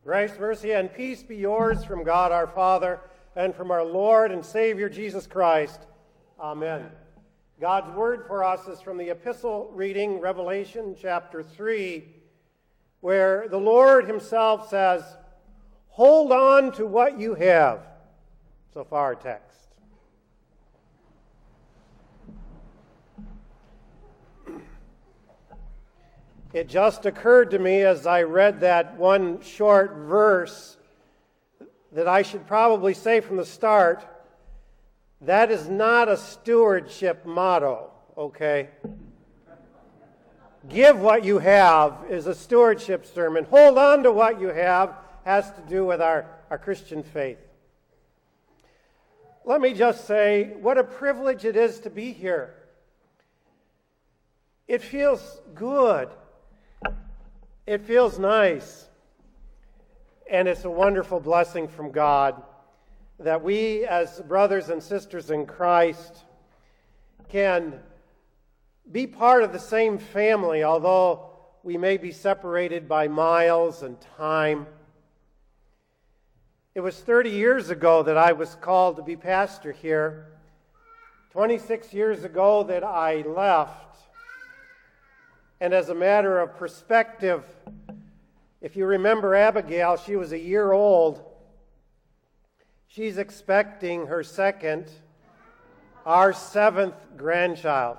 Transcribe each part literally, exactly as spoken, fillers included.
Grace, mercy, and peace be yours from God our Father and from our Lord and Savior Jesus Christ. Amen. God's word for us is from the epistle reading, Revelation chapter three, where the Lord himself says, "Hold on to what you have." So far, our text. It just occurred to me as I read that one short verse that I should probably say from the start, that is not a stewardship motto, okay? Give what you have is a stewardship sermon. Hold on to what you have has to do with our, our Christian faith. Let me just say, what a privilege it is to be here. It feels good. It feels nice, and it's a wonderful blessing from God that we as brothers and sisters in Christ can be part of the same family, although we may be separated by miles and time. It was thirty years ago that I was called to be pastor here, twenty-six years ago that I left. And as a matter of perspective, if you remember Abigail, she was a year old. She's expecting her second, our seventh grandchild.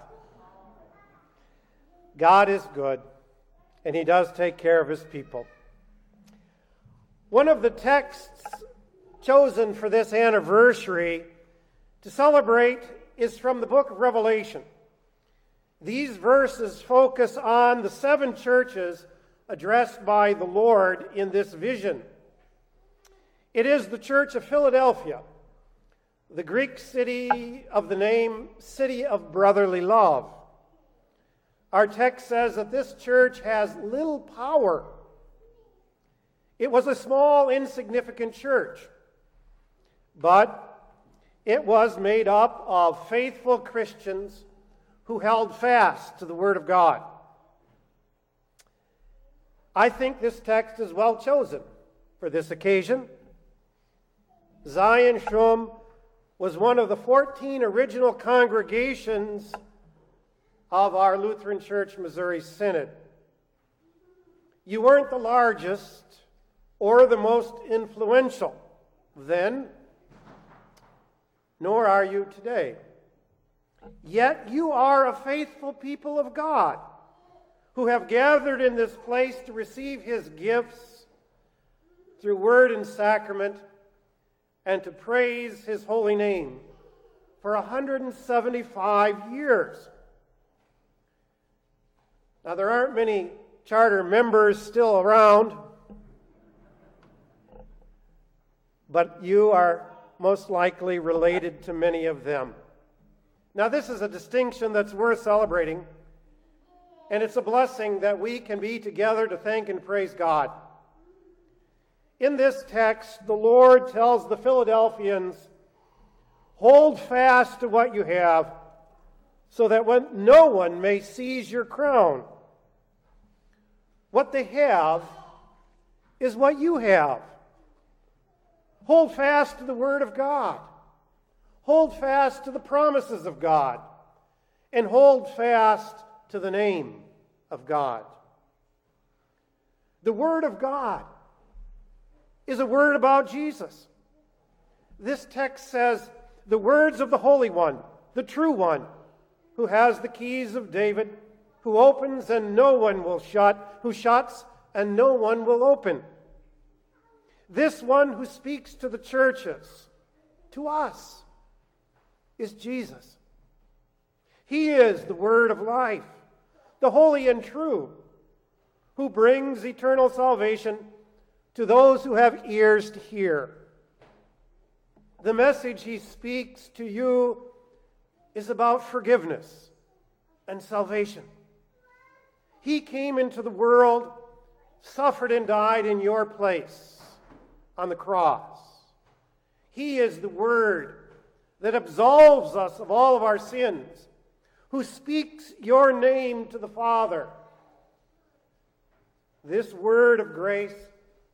God is good, and he does take care of his people. One of the texts chosen for this anniversary to celebrate is from the book of Revelation. These verses focus on the seven churches addressed by the Lord in this vision. It is the church of Philadelphia, the Greek city of the name City of Brotherly Love. Our text says that this church has little power. It was a small, insignificant church, but it was made up of faithful Christians who held fast to the Word of God. I think this text is well chosen for this occasion. Zion Shum was one of the fourteen original congregations of our Lutheran Church Missouri Synod. You weren't the largest or the most influential then, nor are you today. Yet you are a faithful people of God who have gathered in this place to receive his gifts through word and sacrament and to praise his holy name for one hundred seventy-five years. Now, there aren't many charter members still around, but you are most likely related to many of them. Now, this is a distinction that's worth celebrating, and it's a blessing that we can be together to thank and praise God. In this text, the Lord tells the Philadelphians, hold fast to what you have, so that when no one may seize your crown. What they have is what you have. Hold fast to the Word of God. Hold fast to the promises of God, and hold fast to the name of God. The Word of God is a word about Jesus. This text says, the words of the Holy One, the true One, who has the keys of David, who opens and no one will shut, who shuts and no one will open. This one who speaks to the churches, to us, is Jesus. He is the word of life, the holy and true, who brings eternal salvation to those who have ears to hear. The message he speaks to you is about forgiveness and salvation. He came into the world, suffered and died in your place on the cross. He is the Word that absolves us of all of our sins, who speaks your name to the Father. This word of grace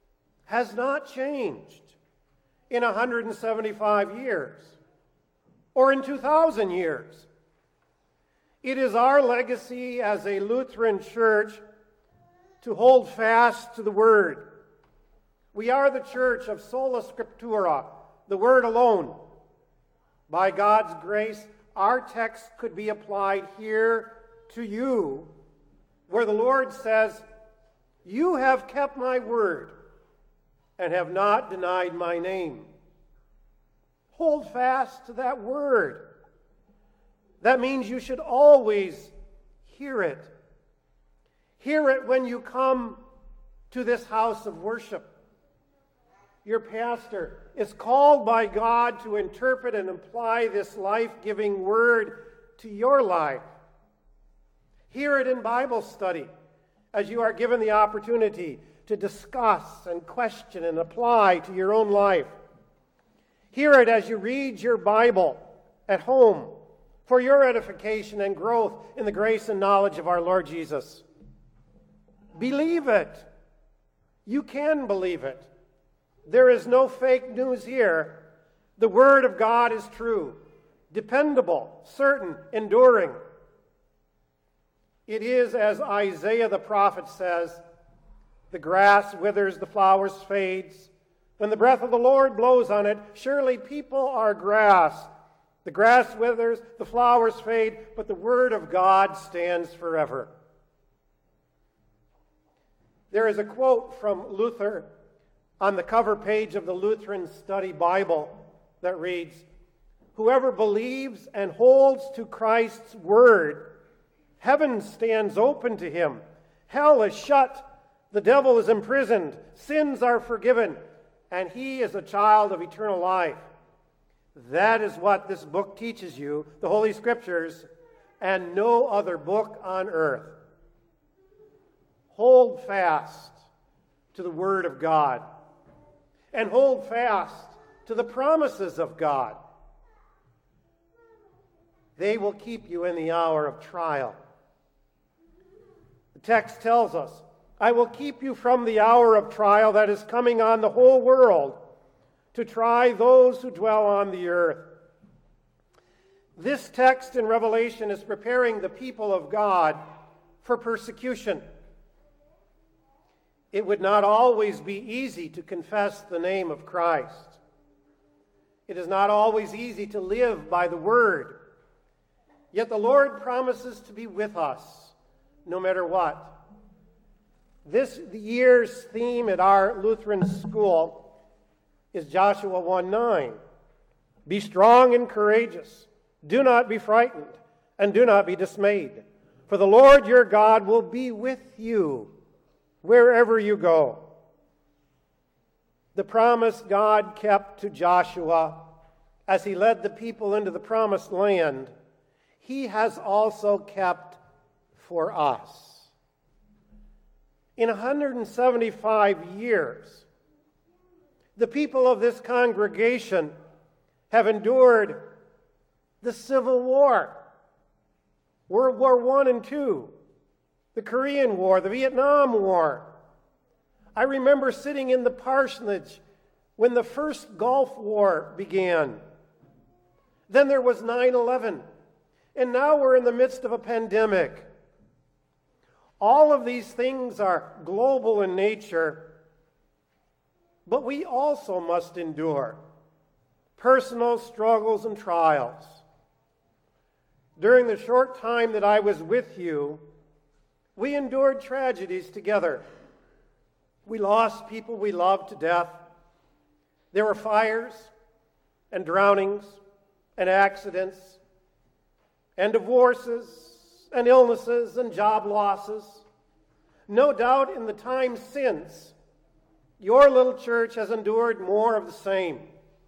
has not changed in one hundred seventy-five years or in two thousand years. It is our legacy as a Lutheran church to hold fast to the Word. We are the church of sola scriptura, the Word alone. By God's grace, our text could be applied here to you, where the Lord says, "You have kept my word and have not denied my name." Hold fast to that word. That means you should always hear it. Hear it when you come to this house of worship. Your pastor is called by God to interpret and apply this life-giving word to your life. Hear it in Bible study as you are given the opportunity to discuss and question and apply to your own life. Hear it as you read your Bible at home for your edification and growth in the grace and knowledge of our Lord Jesus. Believe it. You can believe it. There is no fake news here. The Word of God is true, dependable, certain, enduring. It is, as Isaiah the prophet says, "The grass withers, the flowers fades. When the breath of the Lord blows on it, surely people are grass. The grass withers, the flowers fade, but the Word of God stands forever." There is a quote from Luther on the cover page of the Lutheran Study Bible that reads, "Whoever believes and holds to Christ's word, heaven stands open to him. Hell is shut. The devil is imprisoned. Sins are forgiven. And he is a child of eternal life." That is what this book teaches you, the Holy Scriptures, and no other book on earth. Hold fast to the Word of God. And hold fast to the promises of God. They will keep you in the hour of trial. The text tells us, "I will keep you from the hour of trial that is coming on the whole world to try those who dwell on the earth." This text in Revelation is preparing the people of God for persecution. It would not always be easy to confess the name of Christ. It is not always easy to live by the Word. Yet the Lord promises to be with us no matter what. This year's theme at our Lutheran school is Joshua one nine. "Be strong and courageous. Do not be frightened, and do not be dismayed. For the Lord your God will be with you wherever you go." The promise God kept to Joshua as he led the people into the promised land, he has also kept for us. In one hundred seventy-five years, the people of this congregation have endured the Civil War, World War One and Two, the Korean War, the Vietnam War. I remember sitting in the parsonage when the first Gulf War began. Then there was nine eleven, and now we're in the midst of a pandemic. All of these things are global in nature, but we also must endure personal struggles and trials. During the short time that I was with you, we endured tragedies together. We lost people we loved to death. There were fires and drownings and accidents and divorces and illnesses and job losses. No doubt in the time since, your little church has endured more of the same.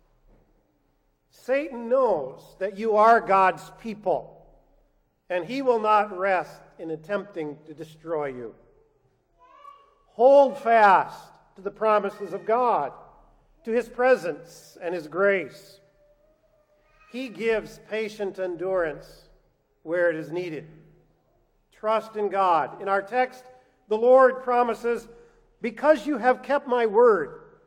Satan knows that you are God's people, and he will not rest in attempting to destroy you. Hold fast to the promises of God, to his presence and his grace. He gives patient endurance where it is needed. Trust in God. In our text, the Lord promises, because you have kept my word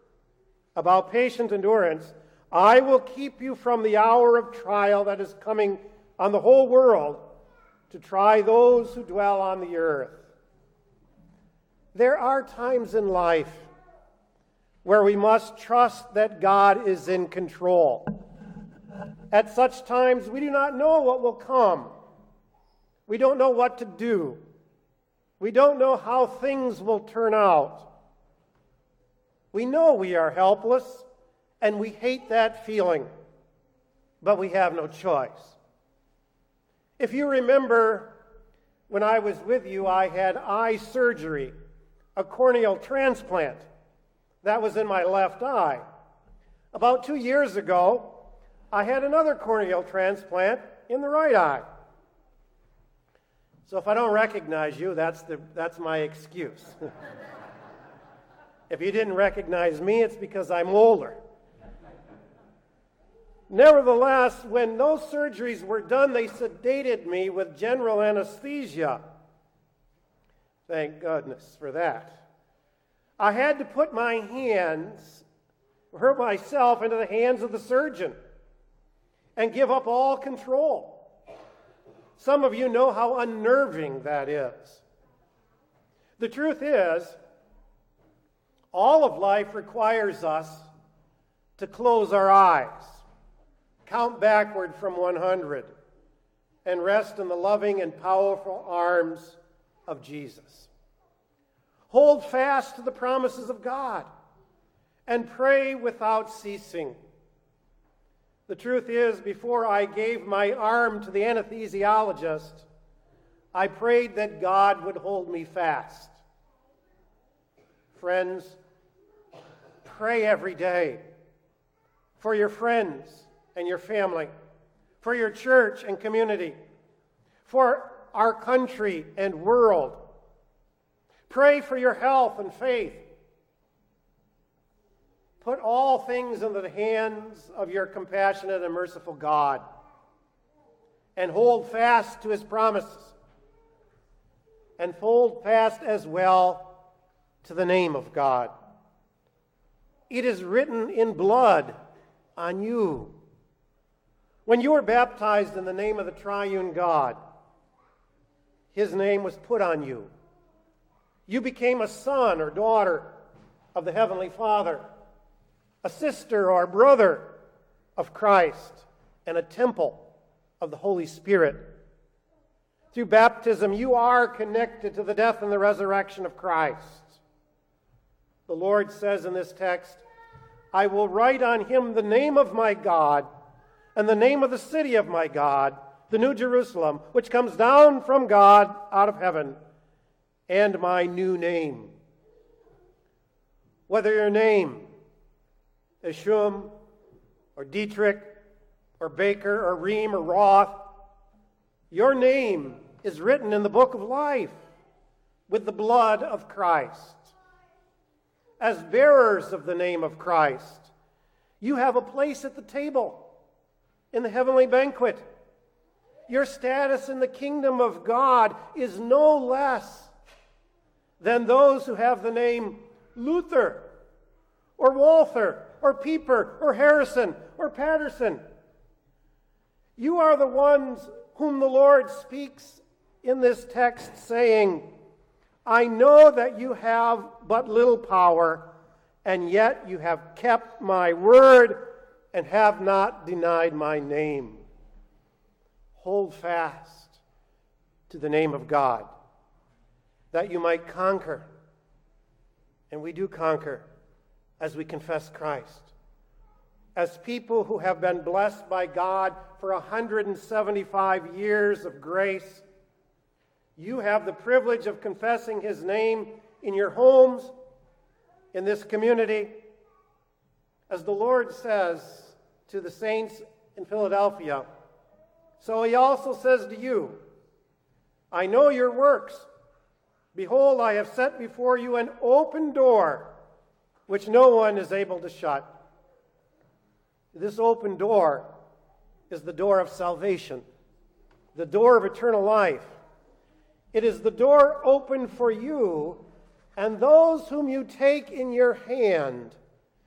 about patient endurance, I will keep you from the hour of trial that is coming on the whole world to try those who dwell on the earth. There are times in life where we must trust that God is in control. At such times, we do not know what will come. We don't know what to do. We don't know how things will turn out. We know we are helpless, and we hate that feeling, but we have no choice. If you remember, when I was with you, I had eye surgery, a corneal transplant. That was in my left eye. About two years ago, I had another corneal transplant in the right eye. So if I don't recognize you, that's, the, that's my excuse. If you didn't recognize me, it's because I'm older. Nevertheless, when those surgeries were done, they sedated me with general anesthesia. Thank goodness for that. I had to put my hands, hurt myself into the hands of the surgeon and give up all control. Some of you know how unnerving that is. The truth is, all of life requires us to close our eyes, count backward from one hundred, and rest in the loving and powerful arms of Jesus. Hold fast to the promises of God and pray without ceasing. The truth is, before I gave my arm to the anesthesiologist, I prayed that God would hold me fast. Friends, pray every day for your friends and your family, for your church and community, for our country and world. Pray for your health and faith. Put all things into the hands of your compassionate and merciful God, and hold fast to his promises, and hold fast as well to the name of God. It is written in blood on you. When you were baptized in the name of the triune God, his name was put on you. You became a son or daughter of the Heavenly Father, a sister or brother of Christ, and a temple of the Holy Spirit. Through baptism, you are connected to the death and the resurrection of Christ. The Lord says in this text, I will write on him the name of my God and the name of the city of my God, the New Jerusalem, which comes down from God out of heaven, and my new name. Whether your name is Shum or Dietrich or Baker or Ream or Roth, your name is written in the book of life with the blood of Christ. As bearers of the name of Christ, you have a place at the table in the heavenly banquet. Your status in the kingdom of God is no less than those who have the name Luther or Walther or Pieper or Harrison or Patterson. You are the ones whom the Lord speaks in this text, saying, I know that you have but little power, and yet you have kept my word and have not denied my name. Hold fast to the name of God, that you might conquer. And we do conquer as we confess Christ. As people who have been blessed by God for one hundred seventy-five years of grace, you have the privilege of confessing his name in your homes, in this community. As the Lord says to the saints in Philadelphia, so he also says to you, I know your works. Behold, I have set before you an open door, which no one is able to shut. This open door is the door of salvation, the door of eternal life. It is the door open for you and those whom you take in your hand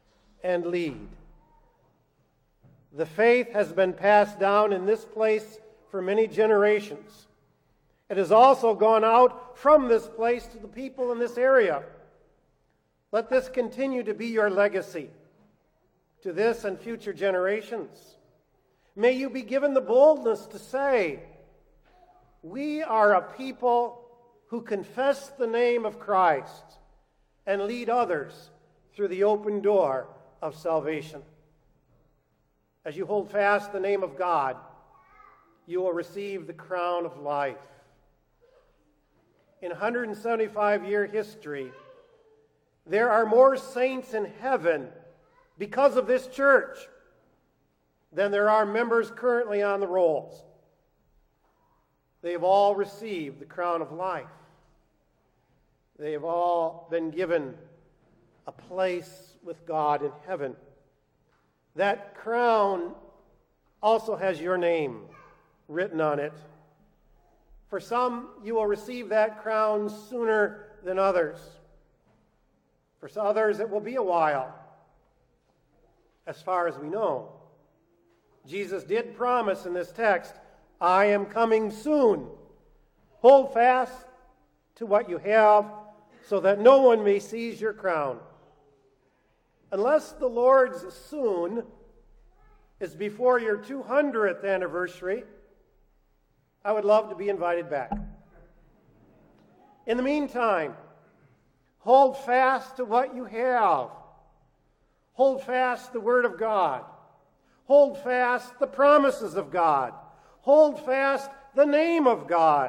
and lead. The faith has been passed down in this place for many generations. It has also gone out from this place to the people in this area. Let this continue to be your legacy to this and future generations. May you be given the boldness to say, we are a people who confess the name of Christ and lead others through the open door of salvation. As you hold fast the name of God, you will receive the crown of life. In one hundred seventy-five year history, there are more saints in heaven because of this church than there are members currently on the rolls. They have all received the crown of life. They have all been given a place with God in heaven. That crown also has your name written on it. For some, you will receive that crown sooner than others. For others, it will be a while, as far as we know. Jesus did promise in this text, I am coming soon. Hold fast to what you have so that no one may seize your crown. Unless the Lord's soon is before your two hundredth anniversary, I would love to be invited back. In the meantime, hold fast to what you have. Hold fast the Word of God. Hold fast the promises of God. Hold fast the name of God.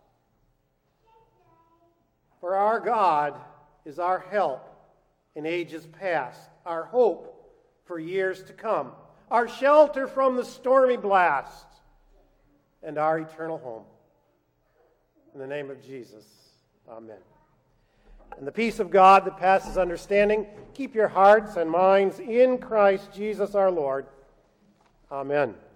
For our God is our help in ages past, our hope for years to come, our shelter from the stormy blast, and our eternal home. In the name of Jesus, amen. And the peace of God that passes understanding, keep your hearts and minds in Christ Jesus our Lord. Amen.